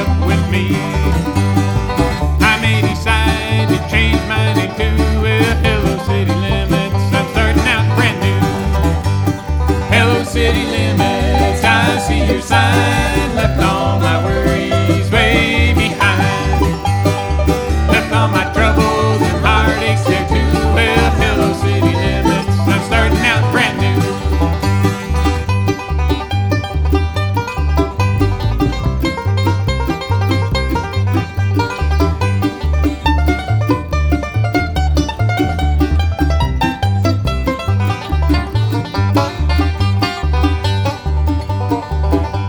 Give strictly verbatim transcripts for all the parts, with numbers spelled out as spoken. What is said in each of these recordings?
up with me. I may decide to change my name to well, Hello City Limits. I'm starting out brand new. Hello City Limits, I see your sign. Left all my worries way behind. Left all my troubles and heartaches there too. Well, Hello City Limits, I'm starting out brand new.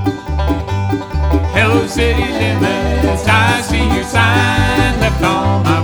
Hello City Limits, I see your sign. Left all my